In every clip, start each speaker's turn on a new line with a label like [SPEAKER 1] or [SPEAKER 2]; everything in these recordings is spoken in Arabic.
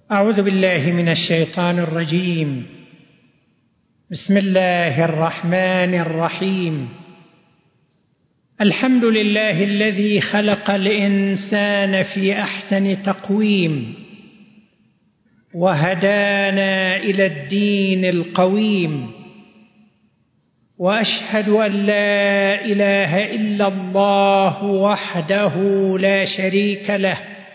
[SPEAKER 1] أعوذ بالله من الشيطان الرجيم. بسم الله الرحمن الرحيم. الحمد لله الذي خلق الإنسان في أحسن تقويم وهدانا إلى الدين القويم، وأشهد أن لا إله إلا الله وحده لا شريك له،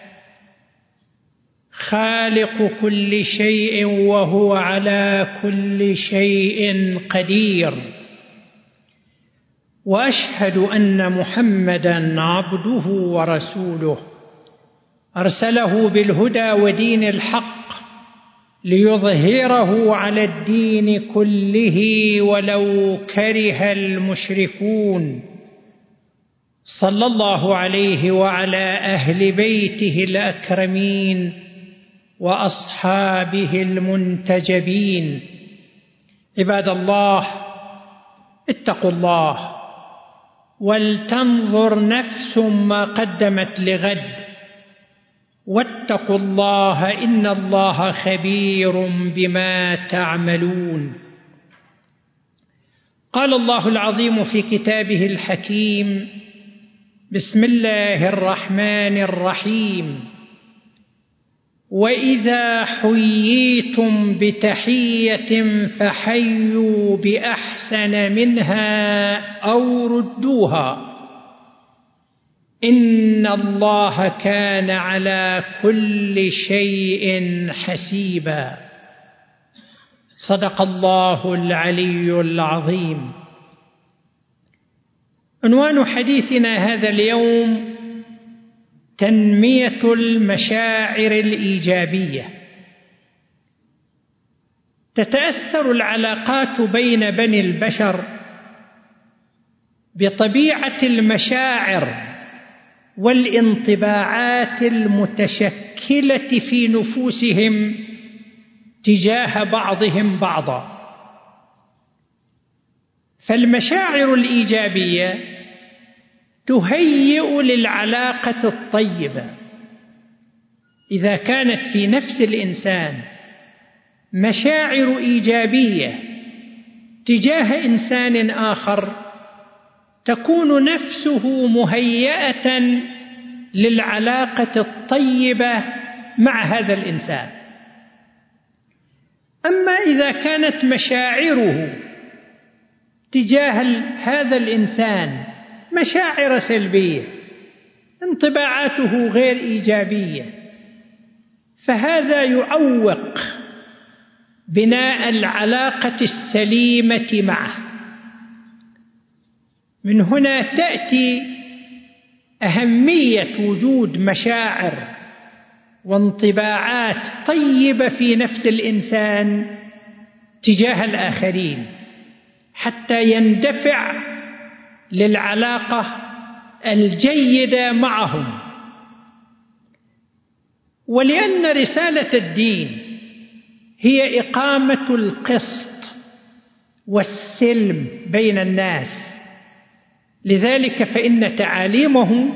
[SPEAKER 1] خالق كل شيء وهو على كل شيء قدير، وأشهد أن محمدًا عبده ورسوله أرسله بالهدى ودين الحق ليظهره على الدين كله ولو كره المشركون، صلى الله عليه وعلى أهل بيته الأكرمين وأصحابه المنتجبين. عباد الله، اتقوا الله ولتنظر نفس ما قدمت لغد، واتقوا الله إن الله خبير بما تعملون. قال الله العظيم في كتابه الحكيم: بسم الله الرحمن الرحيم: وإذا حييتم بتحية فحيوا بأحسن منها أو ردوها، إن الله كان على كل شيء حسيبا. صدق الله العلي العظيم. عنوان حديثنا هذا اليوم: تنمية المشاعر الإيجابية. تتأثر العلاقات بين بني البشر بطبيعة المشاعر والانطباعات المتشكلة في نفوسهم تجاه بعضهم بعضا. فالمشاعر الإيجابية تهيئ للعلاقة الطيبة. إذا كانت في نفس الإنسان مشاعر إيجابية تجاه إنسان آخر، تكون نفسه مهيئة للعلاقة الطيبة مع هذا الإنسان. أما إذا كانت مشاعره تجاه هذا الإنسان مشاعر سلبية، انطباعاته غير إيجابية، فهذا يعوق بناء العلاقة السليمة معه. من هنا تأتي أهمية وجود مشاعر وانطباعات طيبة في نفس الإنسان تجاه الآخرين، حتى يندفع للعلاقة الجيدة معهم. ولأن رسالة الدين هي إقامة القسط والسلم بين الناس، لذلك فإن تعاليمه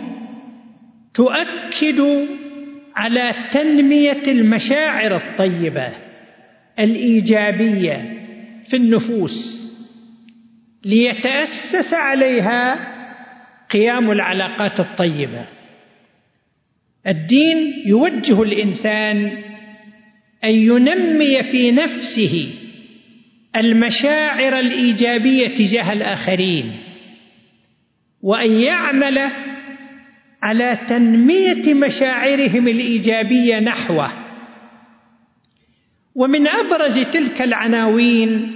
[SPEAKER 1] تؤكد على تنمية المشاعر الطيبة الإيجابية في النفوس، ليتأسس عليها قيام العلاقات الطيبة. الدين يوجه الإنسان أن ينمي في نفسه المشاعر الإيجابية تجاه الآخرين، وأن يعمل على تنمية مشاعرهم الإيجابية نحوه. ومن أبرز تلك العناوين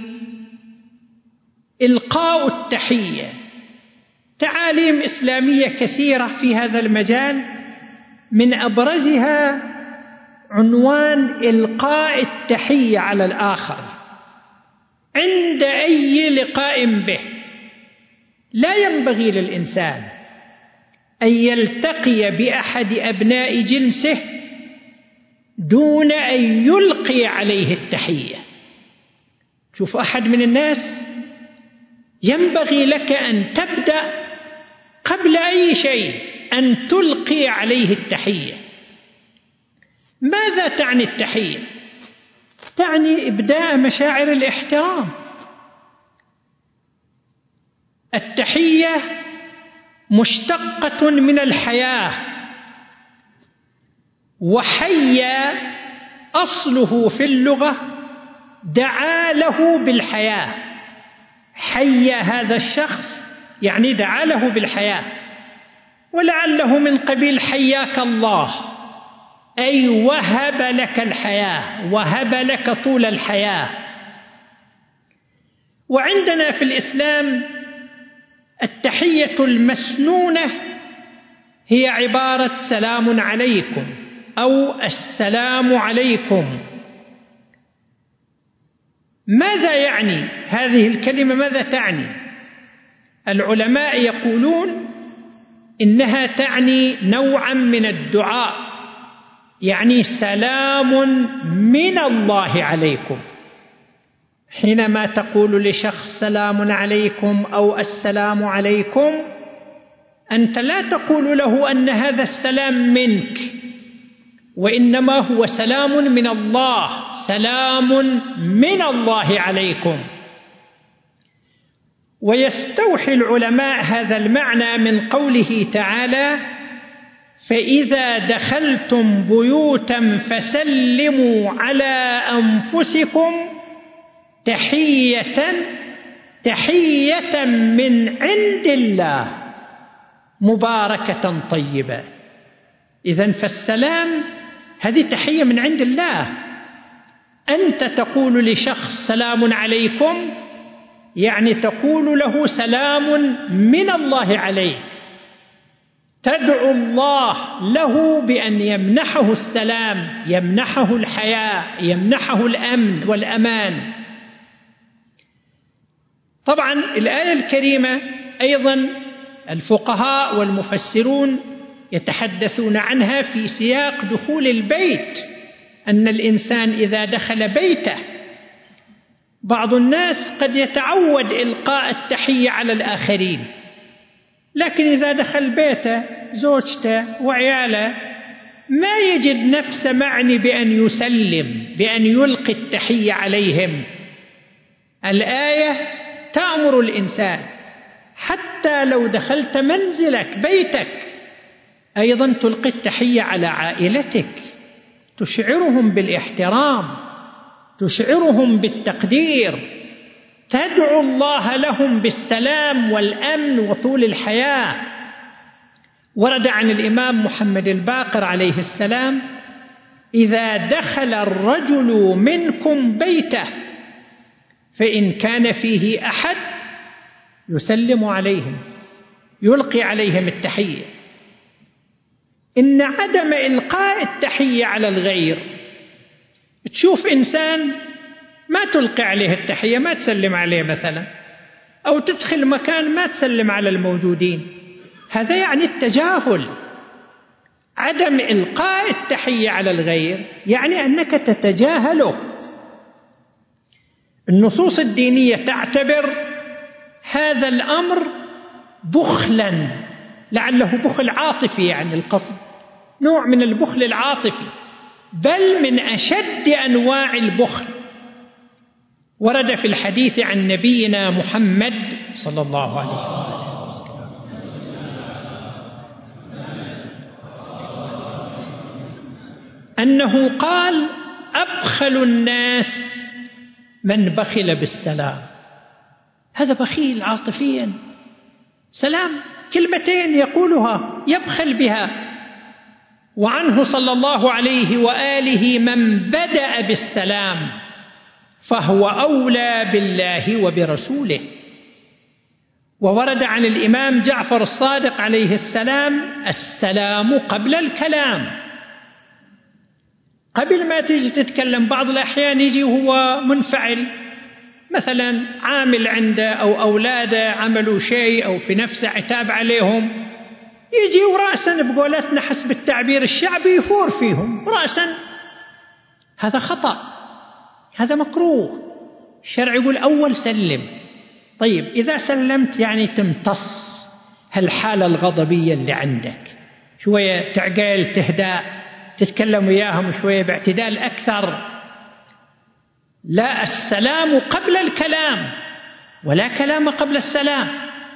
[SPEAKER 1] إلقاء التحية. تعاليم إسلامية كثيرة في هذا المجال، من أبرزها عنوان إلقاء التحية على الآخر عند أي لقاء به. لا ينبغي للإنسان أن يلتقي بأحد أبناء جنسه دون أن يلقي عليه التحية. شوف، أحد من الناس ينبغي لك أن تبدأ قبل أي شيء أن تلقي عليه التحية. ماذا تعني التحية؟ تعني إبداء مشاعر الاحترام. التحية مشتقة من الحياة، وحيا أصله في اللغة دعا له بالحياة. حيا هذا الشخص يعني دعا له بالحياة، ولعله من قبيل حياك الله، أي وهب لك الحياة، وهب لك طول الحياة. وعندنا في الإسلام التحية المسنونة هي عبارة سلام عليكم أو السلام عليكم. ماذا يعني هذه الكلمة؟ ماذا تعني؟ العلماء يقولون إنها تعني نوعا من الدعاء، يعني سلام من الله عليكم. حينما تقول لشخص سلام عليكم أو السلام عليكم، أنت لا تقول له أن هذا السلام منك، وإنما هو سلام من الله، سلام من الله عليكم. ويستوحي العلماء هذا المعنى من قوله تعالى: فإذا دخلتم بيوتا فسلموا على أنفسكم تحية من عند الله مباركة طيبة. إذن فالسلام هذه تحية من عند الله. أنت تقول لشخص سلام عليكم، يعني تقول له سلام من الله عليك، تدعو الله له بأن يمنحه السلام، يمنحه الحياة، يمنحه الأمن والأمان. طبعا الآية الكريمة أيضا الفقهاء والمفسرون يتحدثون عنها في سياق دخول البيت، أن الإنسان إذا دخل بيته، بعض الناس قد يتعود إلقاء التحية على الآخرين، لكن إذا دخل بيته زوجته وعياله ما يجد نفسه معني بأن يسلم، بأن يلقي التحية عليهم. الآية تأمر الإنسان حتى لو دخلت منزلك بيتك أيضا تلقي التحية على عائلتك، تشعرهم بالاحترام، تشعرهم بالتقدير، تدعو الله لهم بالسلام والأمن وطول الحياة. ورد عن الإمام محمد الباقر عليه السلام: إذا دخل الرجل منكم بيته فإن كان فيه أحد يسلم عليهم، يلقي عليهم التحية. إن عدم إلقاء التحية على الغير، تشوف إنسان ما تلقي عليه التحية، ما تسلم عليه مثلا، أو تدخل مكان ما تسلم على الموجودين، هذا يعني التجاهل. عدم إلقاء التحية على الغير يعني أنك تتجاهله. النصوص الدينية تعتبر هذا الأمر بخلا، لعله بخل عاطفي، يعني القصد نوع من البخل العاطفي، بل من أشد أنواع البخل. ورد في الحديث عن نبينا محمد صلى الله عليه وسلم أنه قال: أبخل الناس من بخل بالسلام. هذا بخيل عاطفيا، سلام كلمتين يقولها يبخل بها. وعنه صلى الله عليه وآله: من بدأ بالسلام فهو أولى بالله وبرسوله. وورد عن الإمام جعفر الصادق عليه السلام: السلام قبل الكلام. قبل ما تيجي تتكلم، بعض الأحيان يجي وهو منفعل، مثلا عامل عنده أو أولاده عملوا شيء أو في نفسه عتاب عليهم، يجي ورأسا بقولتنا حسب التعبير الشعبي يفور فيهم رأسا. هذا خطأ، هذا مكروه. الشرع يقول أول سلم. طيب إذا سلمت يعني تمتص هالحالة الغضبية اللي عندك، شوية تعقل تهدأ، تتكلم وياهم شوية باعتدال أكثر. لا، السلام قبل الكلام، ولا كلام قبل السلام.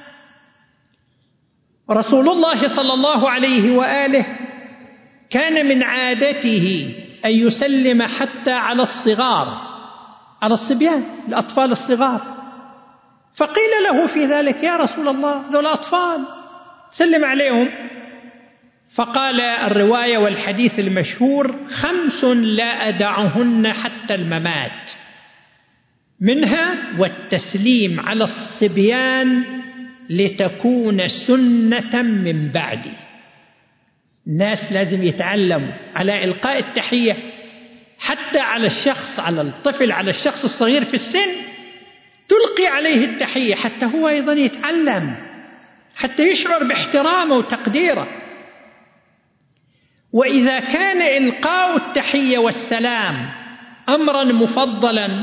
[SPEAKER 1] رسول الله صلى الله عليه وآله كان من عادته أن يسلم حتى على الصغار، على الصبيان، الأطفال الصغار. فقيل له في ذلك: يا رسول الله، ذو الأطفال سلم عليهم. فقال الرواية والحديث المشهور: 5 لا أدعهن حتى الممات، منها والتسليم على الصبيان لتكون سنة من بعدي. الناس لازم يتعلموا على إلقاء التحية حتى على الشخص، على الطفل، على الشخص الصغير في السن، تلقي عليه التحية حتى هو أيضا يتعلم، حتى يشعر باحترامه وتقديره. وإذا كان إلقاء التحية والسلام أمرا مفضلا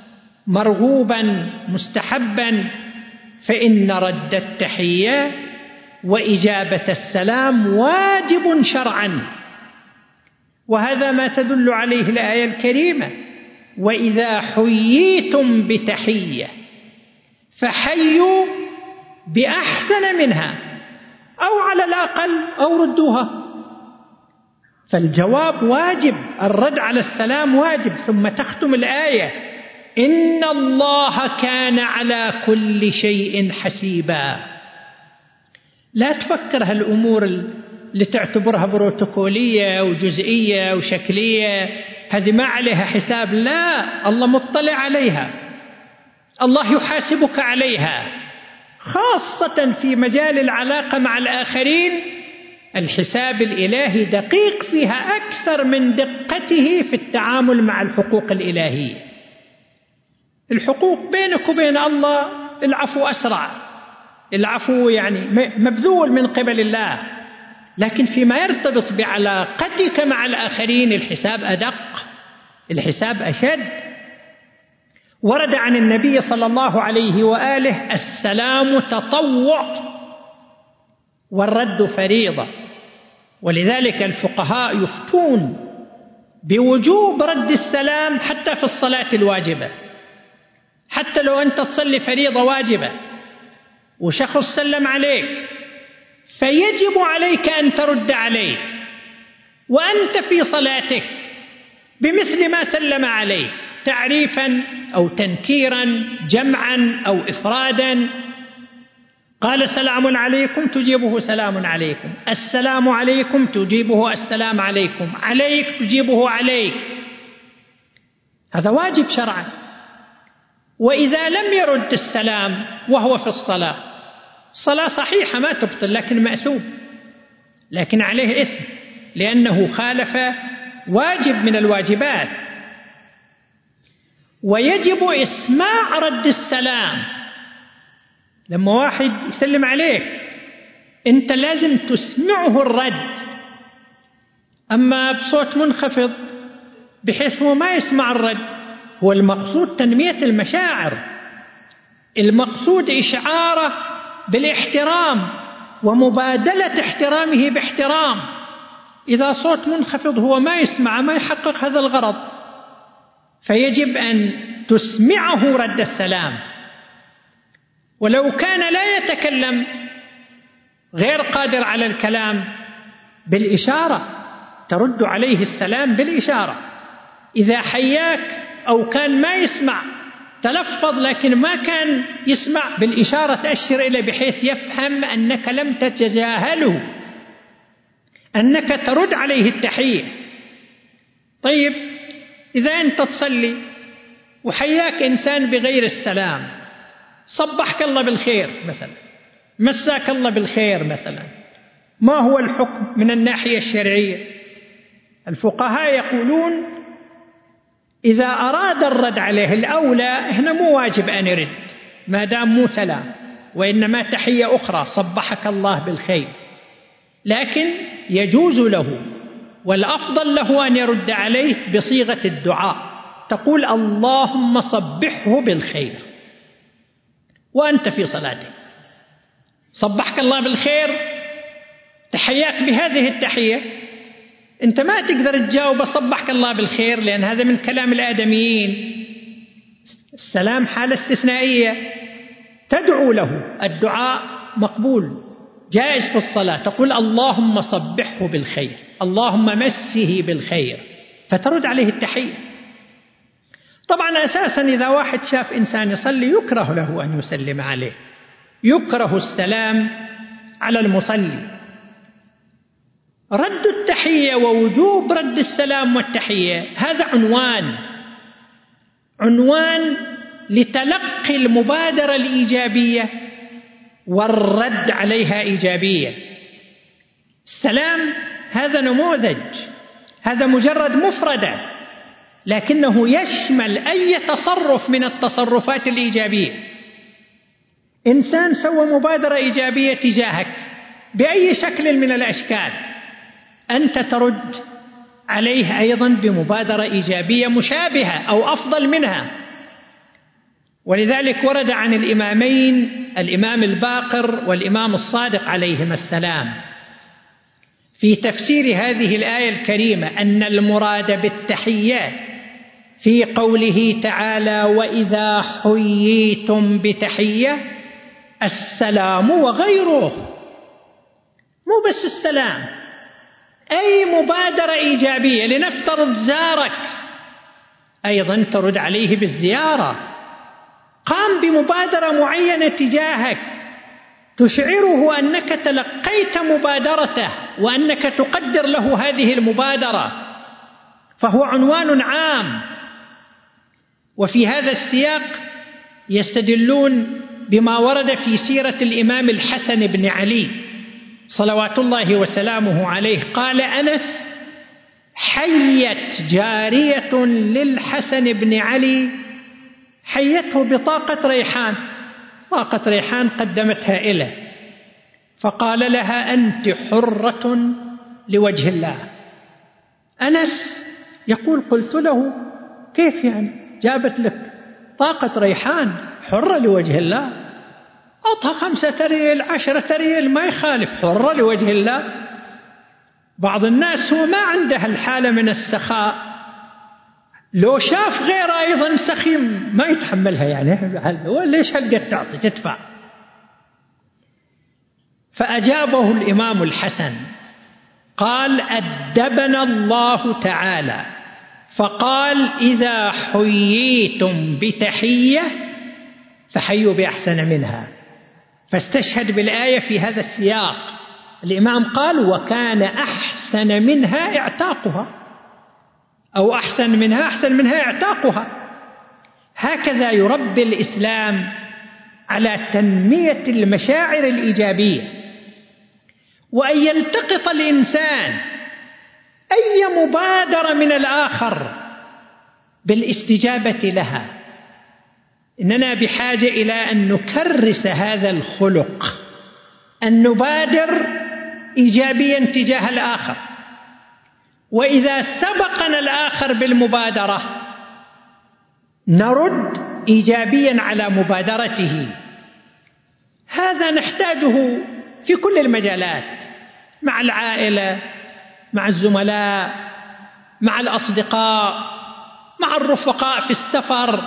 [SPEAKER 1] مرغوبا مستحبا، فإن رد التحية وإجابة السلام واجب شرعا، وهذا ما تدل عليه الآية الكريمة: وإذا حييتم بتحية فحيوا بأحسن منها أو على الأقل أو ردوها. فالجواب واجب، الرد على السلام واجب. ثم تختم الآية: إن الله كان على كل شيء حسيبا. لا تفكر هالأمور اللي تعتبرها بروتوكولية وجزئية وشكلية هذه ما عليها حساب. لا، الله مطلع عليها، الله يحاسبك عليها، خاصة في مجال العلاقة مع الآخرين. الحساب الإلهي دقيق فيها أكثر من دقته في التعامل مع الحقوق الإلهية. الحقوق بينك وبين الله العفو أسرع، العفو يعني مبذول من قبل الله، لكن فيما يرتبط بعلاقتك مع الآخرين الحساب أدق، الحساب أشد. ورد عن النبي صلى الله عليه وآله: السلام تطوع والرد فريضة. ولذلك الفقهاء يفتون بوجوب رد السلام حتى في الصلاة الواجبة، حتى لو أنت تصلي فريضة واجبة وشخص سلم عليك فيجب عليك أن ترد عليه وأنت في صلاتك بمثل ما سلم عليك، تعريفا أو تنكيرا، جمعا أو إفرادا. قال: سلام عليكم، تجيبه سلام عليكم. السلام عليكم، تجيبه السلام عليكم. عليك، تجيبه عليك. هذا واجب شرعا. وإذا لم يرد السلام وهو في الصلاة، صلاة صحيحة ما تبطل لكن مأثوم، لكن عليه إثم لأنه خالف واجب من الواجبات. ويجب إسماع رد السلام. لما واحد يسلم عليك أنت لازم تسمعه الرد، أما بصوت منخفض بحيث هو ما يسمع الرد. هو المقصود تنمية المشاعر، المقصود إشعاره بالاحترام ومبادلة احترامه باحترام. إذا صوت منخفض هو ما يسمع، ما يحقق هذا الغرض، فيجب أن تسمعه رد السلام. ولو كان لا يتكلم، غير قادر على الكلام، بالإشارة ترد عليه السلام بالإشارة. إذا حياك أو كان ما يسمع، تلفظ لكن ما كان يسمع، بالإشارة تأشر إليه بحيث يفهم أنك لم تتجاهله، أنك ترد عليه التحية. طيب، إذا أنت تصلي وحياك إنسان بغير السلام، صبحك الله بالخير مثلا، مساك الله بالخير مثلا، ما هو الحكم من الناحية الشرعية؟ الفقهاء يقولون إذا أراد الرد عليه الأولى هنا مو واجب أن يرد ما دام مو سلام، وإنما تحية أخرى، صبحك الله بالخير، لكن يجوز له والأفضل له أن يرد عليه بصيغة الدعاء، تقول: اللهم صبحه بالخير وأنت في صلاتك. صبحك الله بالخير، تحياك بهذه التحية، أنت ما تقدر تجاوب صبحك الله بالخير، لأن هذا من كلام الآدميين. السلام حالة استثنائية تدعو له، الدعاء مقبول جائز في الصلاة، تقول اللهم صبحه بالخير، اللهم مسه بالخير، فترد عليه التحية. طبعا أساسا إذا واحد شاف إنسان يصلي يكره له أن يسلم عليه، يكره السلام على المصلي. رد التحية ووجوب رد السلام والتحية هذا عنوان لتلقي المبادرة الإيجابية والرد عليها إيجابية. السلام هذا نموذج، هذا مجرد مفردة، لكنه يشمل أي تصرف من التصرفات الإيجابية. إنسان سوى مبادرة إيجابية تجاهك بأي شكل من الأشكال، أنت ترد عليه أيضا بمبادرة إيجابية مشابهة أو أفضل منها. ولذلك ورد عن الإمامين، الإمام الباقر والإمام الصادق عليهما السلام، في تفسير هذه الآية الكريمة أن المراد بالتحيات في قوله تعالى وإذا حييتم بتحية السلام وغيره، مو بس السلام، أي مبادرة إيجابية. لنفترض زارك، أيضا ترد عليه بالزيارة، قام بمبادرة معينة تجاهك تشعره أنك تلقيت مبادرته وأنك تقدر له هذه المبادرة، فهو عنوان عام. وفي هذا السياق يستدلون بما ورد في سيرة الإمام الحسن بن علي صلوات الله وسلامه عليه. قال أنس: حيت جارية للحسن بن علي، حيته بطاقة ريحان، طاقة ريحان قدمتها إليه، فقال لها أنت حرة لوجه الله. أنس يقول قلت له كيف يعني جابت لك طاقة ريحان حرة لوجه الله؟ أعطها 5 ريال 10 ريال ما يخالف، حرة لوجه الله. بعض الناس هو ما عنده الحالة من السخاء، لو شاف غيره أيضا سخيم ما يتحملها، يعني ليش هلقت تعطي تدفع؟ فأجابه الإمام الحسن قال: أدبنا الله تعالى فقال إذا حييتم بتحية فحيوا بأحسن منها، فاستشهد بالآية في هذا السياق. الإمام قال: وكان أحسن منها اعتاقها، أو أحسن منها اعتاقها. هكذا يربي الإسلام على تنمية المشاعر الإيجابية، وأن يلتقط الإنسان أي مبادرة من الآخر بالاستجابة لها. إننا بحاجة إلى أن نكرس هذا الخلق، أن نبادر إيجابيا تجاه الآخر، وإذا سبقنا الآخر بالمبادرة نرد إيجابيا على مبادرته. هذا نحتاجه في كل المجالات، مع العائلة، مع الزملاء، مع الأصدقاء، مع الرفقاء في السفر.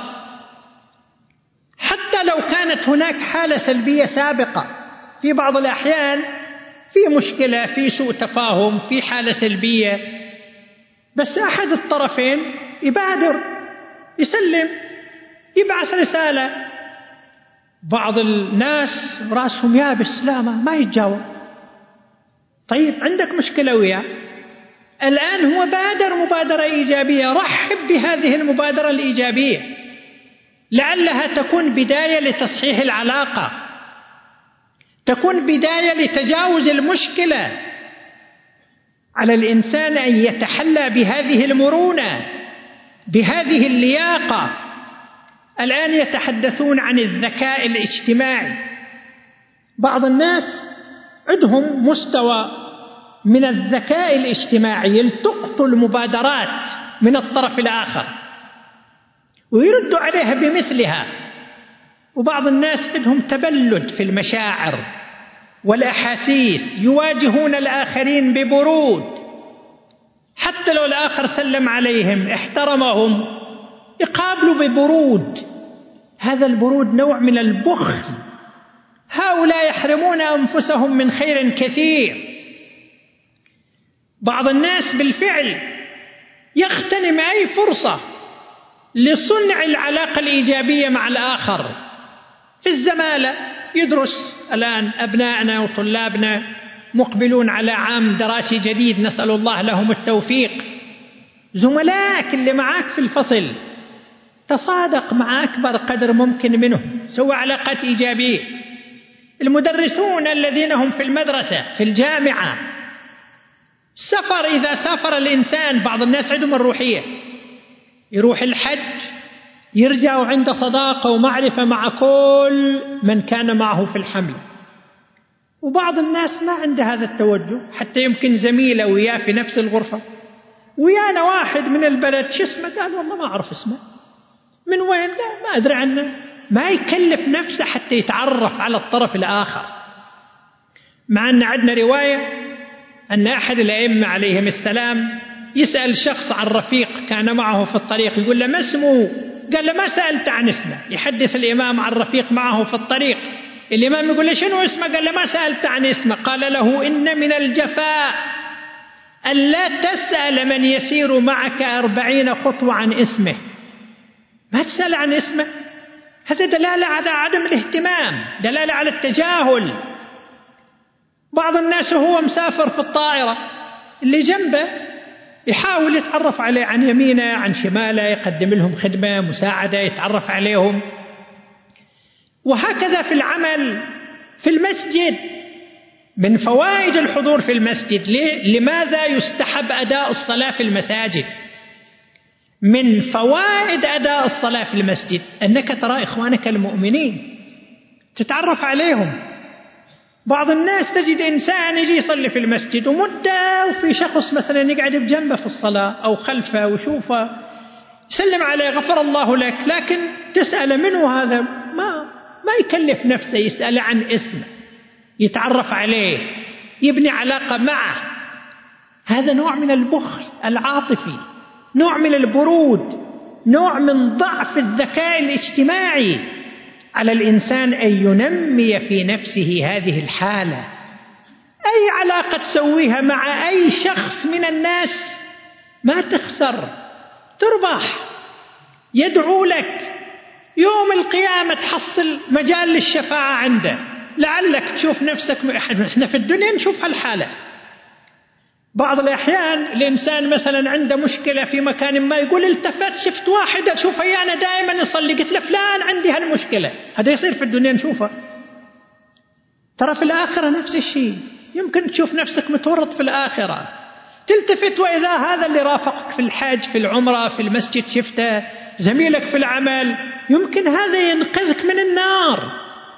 [SPEAKER 1] حتى لو كانت هناك حالة سلبية سابقة، في بعض الأحيان في مشكلة، في سوء تفاهم، في حالة سلبية، بس أحد الطرفين يبادر، يسلم، يبعث رسالة. بعض الناس راسهم يابس، لا ما يتجاوب. طيب عندك مشكلة وياه، الآن هو بادر مبادرة إيجابية، رحب بهذه المبادرة الإيجابية، لعلها تكون بداية لتصحيح العلاقة، تكون بداية لتجاوز المشكلة. على الإنسان أن يتحلى بهذه المرونة، بهذه اللياقة. الآن يتحدثون عن الذكاء الاجتماعي، بعض الناس عندهم مستوى من الذكاء الاجتماعي، يلتقطوا المبادرات من الطرف الآخر ويردوا عليها بمثلها. وبعض الناس عندهم تبلد في المشاعر والأحاسيس، يواجهون الآخرين ببرود، حتى لو الآخر سلم عليهم احترمهم يقابلوا ببرود. هذا البرود نوع من البخل. هؤلاء يحرمون أنفسهم من خير كثير. بعض الناس بالفعل يغتنم أي فرصة لصنع العلاقة الإيجابية مع الآخر. في الزمالة يدرس الآن أبنائنا وطلابنا مقبلون على عام دراسي جديد، نسأل الله لهم التوفيق. زملائك اللي معاك في الفصل تصادق مع أكبر قدر ممكن منهم، سوى علاقات إيجابية. المدرسون الذين هم في المدرسة في الجامعة، السفر إذا سافر الإنسان، بعض الناس عندهم الروحية، يروح الحج يرجع وعنده صداقة ومعرفة مع كل من كان معه في الحمل. وبعض الناس ما عنده هذا التوجه، حتى يمكن زميله وياه في نفس الغرفة، ويانا واحد من البلد شو اسمه، قال والله ما أعرف اسمه، من وين؟ لا ما أدري عنه. ما يكلف نفسه حتى يتعرف على الطرف الآخر. مع أن عندنا رواية أن أحد الأئمة عليهم السلام يسأل شخص عن رفيق كان معه في الطريق، يقول له ما اسمه؟ قال له ما سألت عن اسمه. يحدث الإمام عن رفيق معه في الطريق، الإمام يقول له شنو اسمه؟ قال له ما سألت عن اسمه. قال له إن من الجفاء أن لا تسأل من يسير معك 40 خطوة عن اسمه. ما تسأل عن اسمه، هذا دلالة على عدم الاهتمام، دلالة على التجاهل. بعض الناس وهو مسافر في الطائرة اللي جنبه يحاول يتعرف عليه عن يمينه عن شماله، يقدم لهم خدمة مساعدة، يتعرف عليهم. وهكذا في العمل في المسجد. من فوائد الحضور في المسجد، لماذا يستحب أداء الصلاة في المساجد؟ من فوائد أداء الصلاة في المسجد أنك ترى إخوانك المؤمنين، تتعرف عليهم. بعض الناس تجد إنسان يجي يصلي في المسجد ومدة، وفي شخص مثلا يقعد بجنبه في الصلاة أو خلفه وشوفه، سلم عليه غفر الله لك، لكن تسأل منه هذا ما يكلف نفسه يسأل عن اسمه، يتعرف عليه، يبني علاقة معه. هذا نوع من البخل العاطفي، نوع من البرود، نوع من ضعف الذكاء الاجتماعي. على الإنسان أن ينمي في نفسه هذه الحالة. أي علاقة تسويها مع أي شخص من الناس ما تخسر، تربح، يدعو لك يوم القيامة، تحصل مجال للشفاعة عنده، لعلك تشوف نفسك. احنا في الدنيا نشوف هالحالة. بعض الأحيان الإنسان مثلا عنده مشكلة في مكان ما، يقول التفت شفت واحد أشوفه أنا دائما يصلي، قلت له فلان عندي هالمشكلة. هذا يصير في الدنيا نشوفه. ترى في الآخرة نفس الشيء، يمكن تشوف نفسك متورط في الآخرة، تلتفت وإذا هذا اللي رافقك في الحج في العمرة في المسجد شفته، زميلك في العمل، يمكن هذا ينقذك من النار،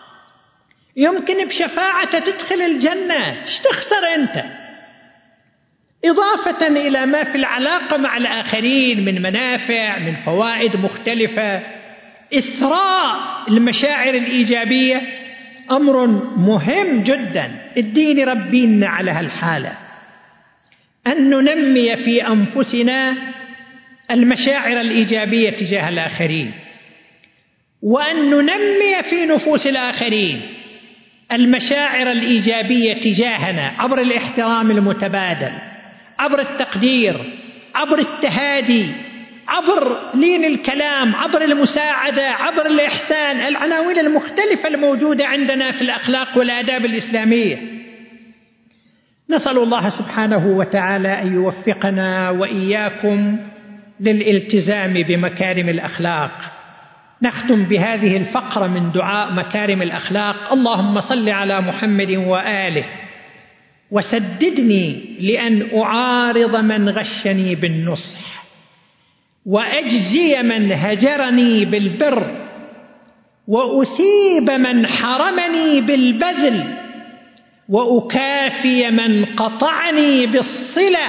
[SPEAKER 1] يمكن بشفاعته تدخل الجنة. ايش تخسر أنت؟ إضافة إلى ما في العلاقة مع الآخرين من منافع، من فوائد مختلفة، إثراء المشاعر الإيجابية أمر مهم جدا. الدين يربينا على هالحالة، أن ننمي في أنفسنا المشاعر الإيجابية تجاه الآخرين، وأن ننمي في نفوس الآخرين المشاعر الإيجابية تجاهنا عبر الاحترام المتبادل، عبر التقدير، عبر التهادي، عبر لين الكلام، عبر المساعدة، عبر الإحسان، العناوين المختلفة الموجودة عندنا في الأخلاق والآداب الإسلامية. نسأل الله سبحانه وتعالى أن يوفقنا وإياكم للالتزام بمكارم الأخلاق. نختم بهذه الفقرة من دعاء مكارم الأخلاق: اللهم صل على محمد وآله وسددني لأن أعارض من غشني بالنصح، وأجزي من هجرني بالبر، وأثيب من حرمني بالبذل، وأكافي من قطعني بالصلة،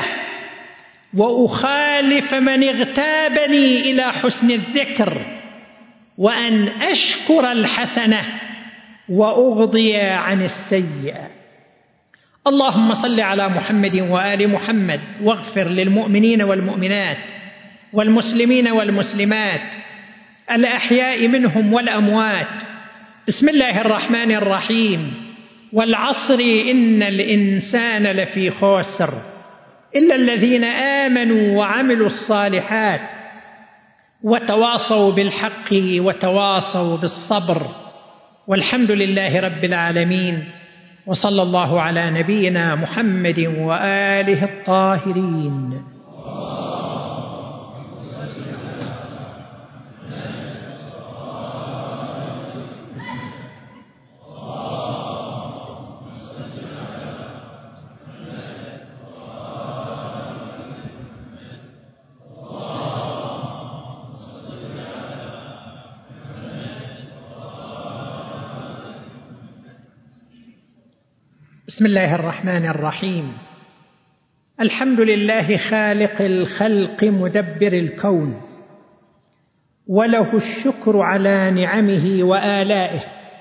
[SPEAKER 1] وأخالف من اغتابني إلى حسن الذكر، وأن أشكر الحسنة وأغضي عن السيئة. اللهم صل على محمد وآل محمد واغفر للمؤمنين والمؤمنات والمسلمين والمسلمات الأحياء منهم والأموات. بسم الله الرحمن الرحيم. والعصر إن الإنسان لفي خسر إلا الذين آمنوا وعملوا الصالحات وتواصوا بالحق وتواصوا بالصبر. والحمد لله رب العالمين، وصلى الله على نبينا محمد وآله الطاهرين. بسم الله الرحمن الرحيم. الحمد لله خالق الخلق مدبر الكون، وله الشكر على نعمه وآلائه،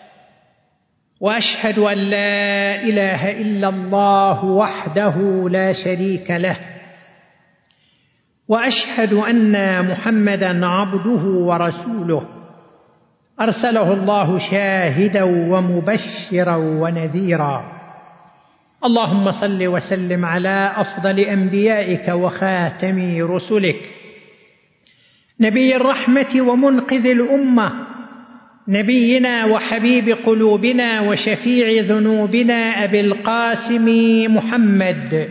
[SPEAKER 1] وأشهد أن لا إله إلا الله وحده لا شريك له، وأشهد أن محمدا عبده ورسوله أرسله الله شاهدا ومبشرا ونذيرا. اللهم صل وسلم على أفضل أنبيائك وخاتم رسلك، نبي الرحمة ومنقذ الأمة، نبينا وحبيب قلوبنا وشفيع ذنوبنا أبي القاسم محمد.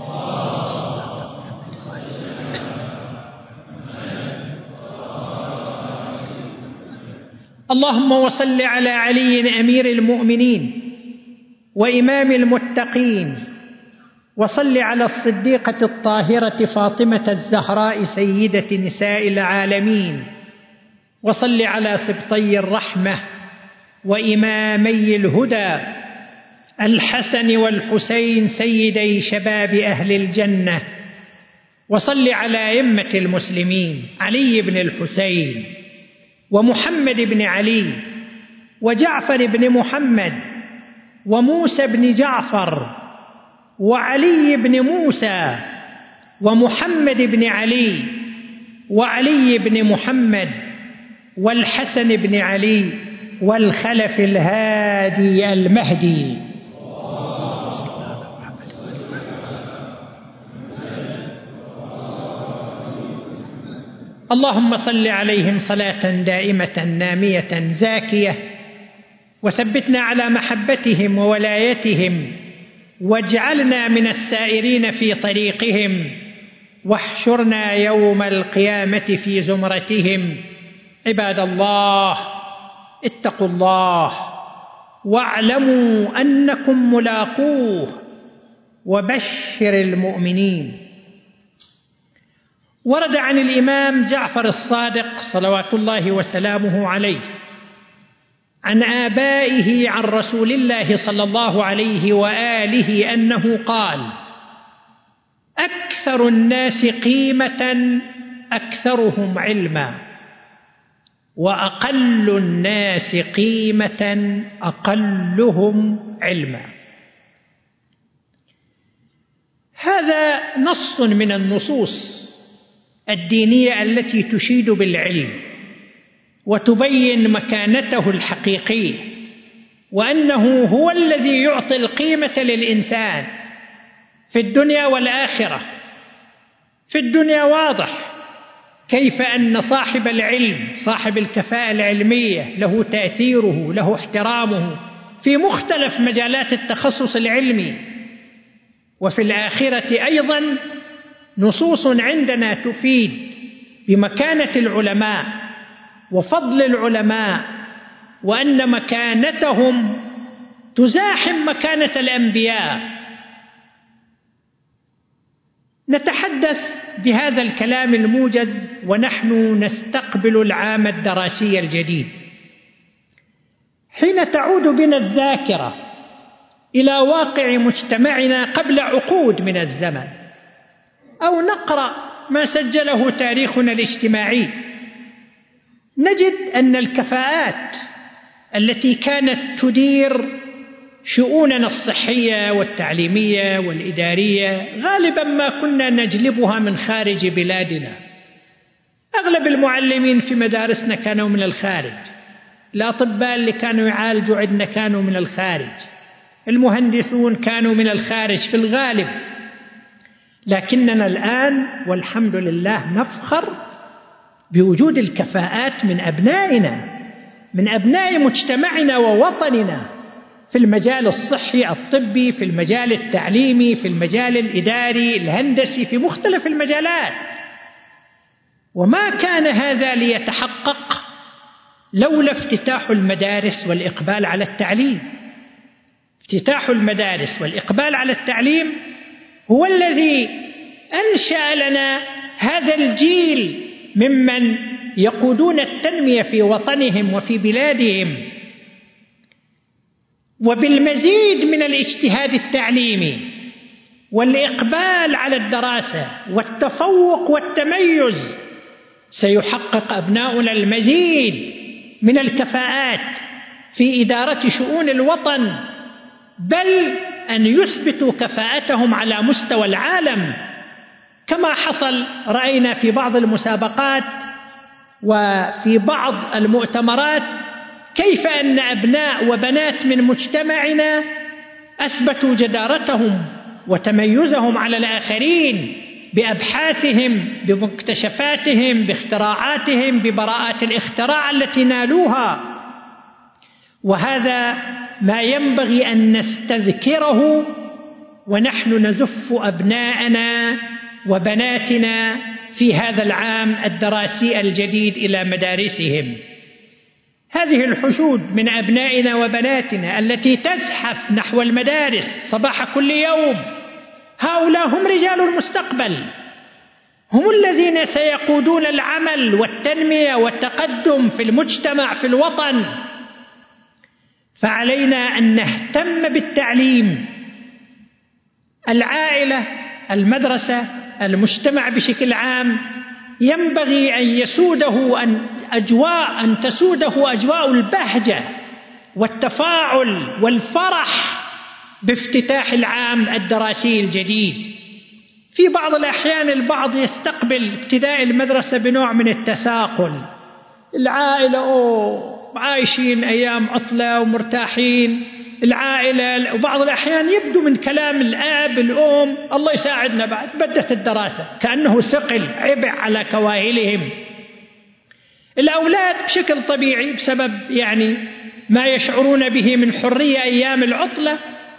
[SPEAKER 1] اللهم وصل على علي أمير المؤمنين وإمام المتقين، وصل على الصديقة الطاهرة فاطمة الزهراء سيدة نساء العالمين، وصل على سبطي الرحمة وإمامي الهدى الحسن والحسين سيدي شباب أهل الجنة، وصل على أئمة المسلمين علي بن الحسين ومحمد بن علي وجعفر بن محمد وموسى بن جعفر وعلي بن موسى ومحمد بن علي وعلي بن محمد والحسن بن علي والخلف الهادي المهدي. اللهم صل عليهم صلاة دائمة نامية زاكية، وثبتنا على محبتهم وولايتهم، واجعلنا من السائرين في طريقهم، واحشرنا يوم القيامة في زمرتهم. عباد الله، اتقوا الله واعلموا أنكم ملاقوه، وبشر المؤمنين. ورد عن الإمام جعفر الصادق صلوات الله وسلامه عليه عن آبائه عن رسول الله صلى الله عليه وآله أنه قال: أكثر الناس قيمة أكثرهم علما، وأقل الناس قيمة أقلهم علما. هذا نص من النصوص الدينية التي تشيد بالعلم وتبين مكانته الحقيقية، وأنه هو الذي يعطي القيمة للإنسان في الدنيا والآخرة. في الدنيا واضح كيف أن صاحب العلم، صاحب الكفاءة العلمية، له تأثيره، له احترامه في مختلف مجالات التخصص العلمي. وفي الآخرة أيضا نصوص عندنا تفيد بمكانة العلماء وفضل العلماء، وأن مكانتهم تزاحم مكانة الأنبياء. نتحدث بهذا الكلام الموجز ونحن نستقبل العام الدراسي الجديد، حين تعود بنا الذاكرة إلى واقع مجتمعنا قبل عقود من الزمن، أو نقرأ ما سجله تاريخنا الاجتماعي، نجد أن الكفاءات التي كانت تدير شؤوننا الصحية والتعليمية والإدارية غالبا ما كنا نجلبها من خارج بلادنا. أغلب المعلمين في مدارسنا كانوا من الخارج، الأطباء اللي كانوا يعالجوا عندنا كانوا من الخارج، المهندسون كانوا من الخارج في الغالب. لكننا الآن والحمد لله نفخر بوجود الكفاءات من أبنائنا، من أبناء مجتمعنا ووطننا، في المجال الصحي الطبي، في المجال التعليمي، في المجال الإداري الهندسي، في مختلف المجالات. وما كان هذا ليتحقق لولا افتتاح المدارس والإقبال على التعليم. افتتاح المدارس والإقبال على التعليم هو الذي أنشأ لنا هذا الجيل ممن يقودون التنمية في وطنهم وفي بلادهم، وبالمزيد من الاجتهاد التعليمي والإقبال على الدراسة والتفوق والتميز سيحقق أبناؤنا المزيد من الكفاءات في إدارة شؤون الوطن، بل أن يثبتوا كفاءتهم على مستوى العالم، كما حصل رأينا في بعض المسابقات وفي بعض المؤتمرات كيف أن أبناء وبنات من مجتمعنا أثبتوا جدارتهم وتميزهم على الآخرين بأبحاثهم، بمكتشفاتهم، باختراعاتهم، ببراءات الاختراع التي نالوها. وهذا ما ينبغي أن نستذكره ونحن نزف أبناءنا وبناتنا في هذا العام الدراسي الجديد إلى مدارسهم. هذه الحشود من أبنائنا وبناتنا التي تزحف نحو المدارس صباح كل يوم، هؤلاء هم رجال المستقبل، هم الذين سيقودون العمل والتنمية والتقدم في المجتمع في الوطن. فعلينا أن نهتم بالتعليم. العائلة، المدرسة، المجتمع بشكل عام ينبغي أن تسوده أجواء البهجة والتفاعل والفرح بافتتاح العام الدراسي الجديد. في بعض الأحيان البعض يستقبل ابتداء المدرسة بنوع من التثاقل، العائلة عايشين أيام عطلة ومرتاحين، العائلة، وبعض الأحيان يبدو من كلام الآب الأم الله يساعدنا بعد بدت الدراسة، كأنه ثقل عبء على كواهلهم. الأولاد بشكل طبيعي بسبب ما يشعرون به من حرية أيام العطلة،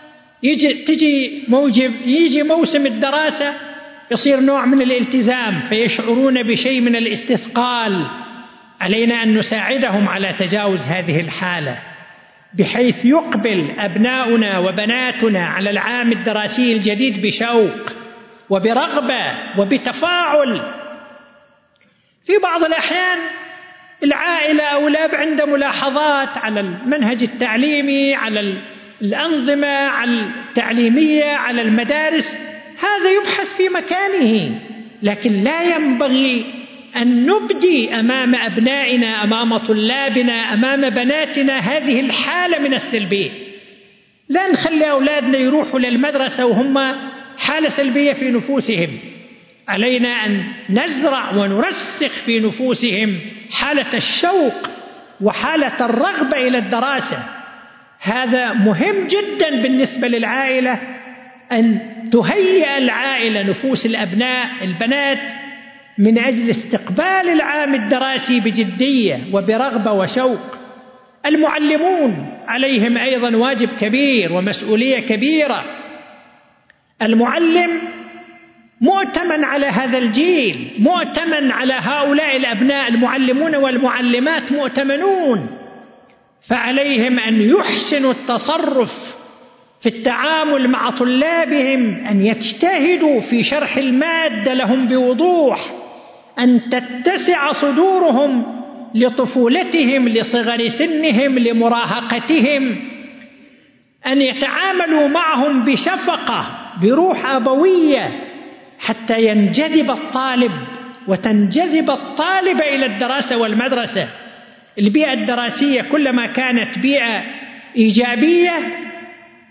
[SPEAKER 1] يجي موسم الدراسة يصير نوع من الالتزام، فيشعرون بشيء من الاستثقال. علينا أن نساعدهم على تجاوز هذه الحالة بحيث يقبل أبناؤنا وبناتنا على العام الدراسي الجديد بشوق وبرغبة وبتفاعل. في بعض الأحيان العائلة أو الأب عنده ملاحظات على المنهج التعليمي، على الأنظمة التعليمية، على المدارس، هذا يبحث في مكانه، لكن لا ينبغي أن نبدي أمام أبنائنا، أمام طلابنا، أمام بناتنا هذه الحالة من السلبية. لا نخلي أولادنا يروحوا للمدرسة وهم حالة سلبية في نفوسهم. علينا أن نزرع ونرسخ في نفوسهم حالة الشوق وحالة الرغبة إلى الدراسة. هذا مهم جدا بالنسبة للعائلة، أن تهيئ العائلة نفوس الأبناء البنات من أجل استقبال العام الدراسي بجدية وبرغبة وشوق. المعلمون عليهم أيضا واجب كبير ومسؤولية كبيرة. المعلم مؤتمن على هذا الجيل، مؤتمن على هؤلاء الأبناء، المعلمون والمعلمات مؤتمنون، فعليهم أن يحسنوا التصرف في التعامل مع طلابهم، أن يجتهدوا في شرح المادة لهم بوضوح، أن تتسع صدورهم لطفولتهم، لصغر سنهم، لمراهقتهم، أن يتعاملوا معهم بشفقة، بروح أبوية، حتى ينجذب الطالب وتنجذب الطالبة إلى الدراسة والمدرسة. البيئة الدراسية كلما كانت بيئة إيجابية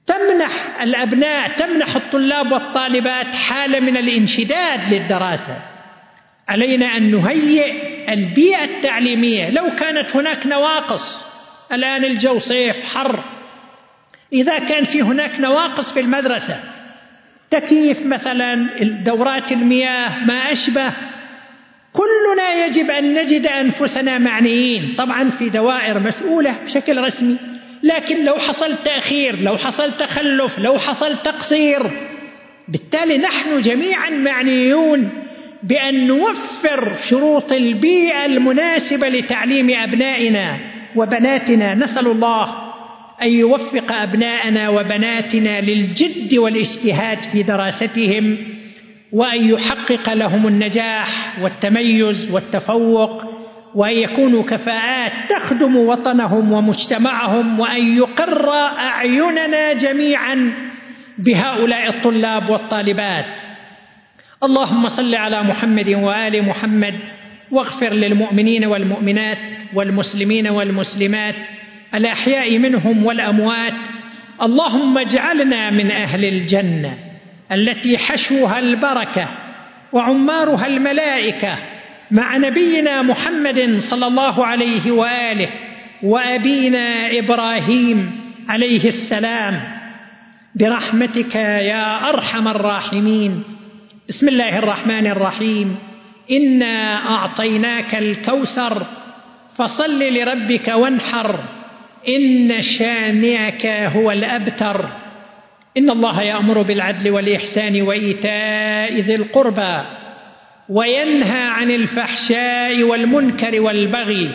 [SPEAKER 1] تمنح الأبناء، تمنح الطلاب والطالبات حالة من الانشداد للدراسة. علينا أن نهيئ البيئة التعليمية. لو كانت هناك نواقص، الآن الجو صيف حر، إذا كان في هناك نواقص في المدرسة، تكييف مثلا، دورات المياه، ما أشبه، كلنا يجب أن نجد أنفسنا معنيين، طبعا في دوائر مسؤولة بشكل رسمي، لكن لو حصل تأخير، لو حصل تخلف، لو حصل تقصير، بالتالي نحن جميعا معنيون بأن نوفر شروط البيئة المناسبة لتعليم أبنائنا وبناتنا. نسأل الله أن يوفق أبناءنا وبناتنا للجد والاجتهاد في دراستهم، وأن يحقق لهم النجاح والتميز والتفوق، وأن يكونوا كفاءات تخدم وطنهم ومجتمعهم، وأن يقر أعيننا جميعا بهؤلاء الطلاب والطالبات. اللهم صل على محمد وآل محمد، واغفر للمؤمنين والمؤمنات والمسلمين والمسلمات الأحياء منهم والأموات. اللهم اجعلنا من أهل الجنة التي حشوها البركة وعمارها الملائكة، مع نبينا محمد صلى الله عليه وآله وأبينا إبراهيم عليه السلام، برحمتك يا أرحم الراحمين. بسم الله الرحمن الرحيم. إنا أعطيناك الكوثر فصل لربك وانحر، إن شانئك هو الأبتر. إن الله يأمر بالعدل والإحسان وإيتاء ذي القربى، وينهى عن الفحشاء والمنكر والبغي،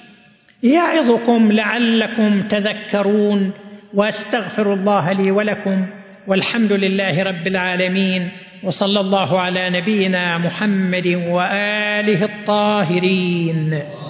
[SPEAKER 1] يعظكم لعلكم تذكرون. وأستغفر الله لي ولكم، والحمد لله رب العالمين، وصلى الله على نبينا محمد وآله الطاهرين.